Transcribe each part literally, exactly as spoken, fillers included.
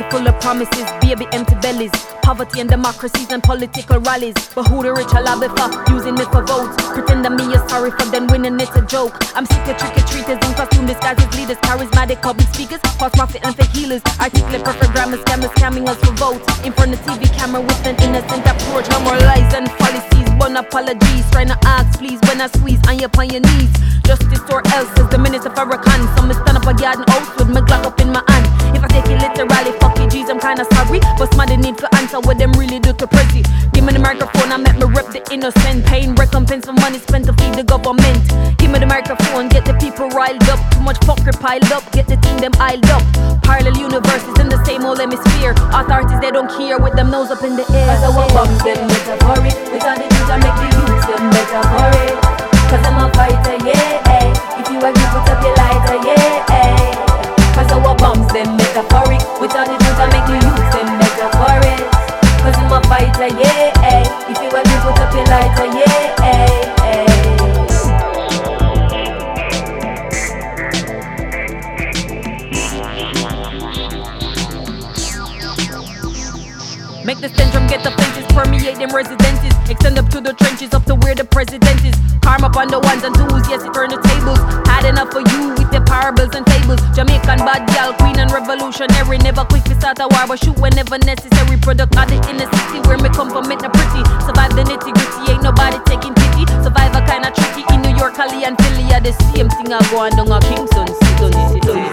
full of promises, baby empty bellies. Poverty and democracies and political rallies. But who the rich are lobby for, using me for votes. Pretend that me is sorry for them winning, it's a joke. I'm sick of trick-or-treaters in costume disguises, leaders, charismatic public speakers, false prophet and fake healers. Articulate perfect grammar, scammers scamming us for votes. In front of T V camera with an innocent approach. No more lies and fallacies, one apologies. Trying to ask please when I squeeze on your on your knees. Justice or else is the minister for a con. So me stand up a garden house with my Glock up in my hand. If I take it literally, fuck it, G's, I'm kinda sorry. But smart, they need to answer what them really do to Prezi. Give me the microphone, I make me rep the innocent. Paying recompense for money spent to feed the government. Give me the microphone, get the people riled up. Too much fuckery piled up, get the team them iled up. Parallel universes in the same old hemisphere. Authorities, they don't care with them nose up in the air. Cause I want bombs, them metaphoric. With all the things I make the youths, them metaphoric. Cause I'm a fighter, yeah, eh. If you agree, put up your lighter, yeah, eh. Cause I want bombs, them metaphoric. With all the things I make the youths, them metaphoric. Cause I'm a fighter, yeah, eh. If you agree, put up your lighter, yeah, eh, eh. Make the stench from get the places, permeate them residences. Extend up to the trenches, up to where the president is. Karma upon the ones and twos, yes, it turn the tables. Had enough for you with the parables and tables. Jamaican bad gal, queen and revolutionary. Never quick to start a war, but shoot whenever necessary. Product of the inner city, where me come from, make the pretty. Survive the nitty gritty, ain't nobody taking pity. Survivor kinda tricky, in New York, Cali and Philly are the same thing I go on down a Kingston City.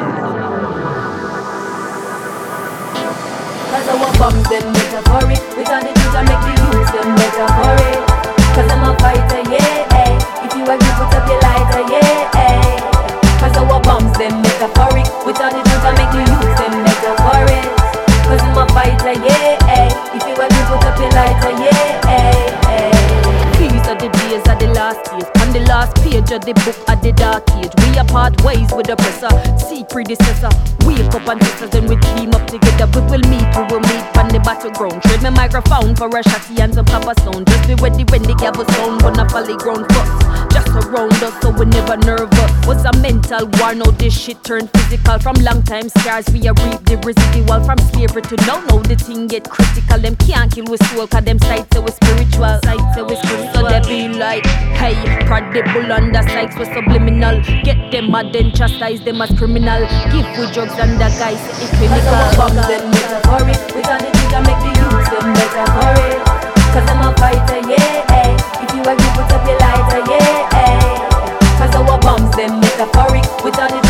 Cause I want bombs, them metaphoric. With all the things I make the youths, them metaphoric. Cause I'm a fighter, yeah, eh. If you agree, put up your lighter, yeah, eh. Cause I want bombs, them metaphoric. With all the things I make the youths, them metaphoric. Cause I'm a fighter, yeah, eh. If you agree, put up your lighter, yeah, eh, eh. These are the days of the last days. On the last page of the book of the dark age. We apart ways with the oppressor. See predecessor. Wake up and sisters, then we team up together. We will meet, we will meet on the battleground. Trade my microphone for a shotty and some copper sound. Just be ready when the gavel sound. Gonna folly ground first. Just around us so we never nervous. Was a mental war, now this shit turned physical. From long time scars we a reap the residual. From slavery to now, now the thing get critical. Them can't kill with soul, cause them sights are spiritual. Sights are spiritual. So they be like, hey, prodigal under sights was subliminal. Get them mad then chastise them as criminal. Give with drugs and the guys it's clinical. Cause I want bombs, them metaphoric. With all the things I make the youths, them metaphoric. Cause I'm a fighter, yeah, eh. If you agree, put up your lighter, yeah, eh. Cause I want bombs, them metaphoric. With all the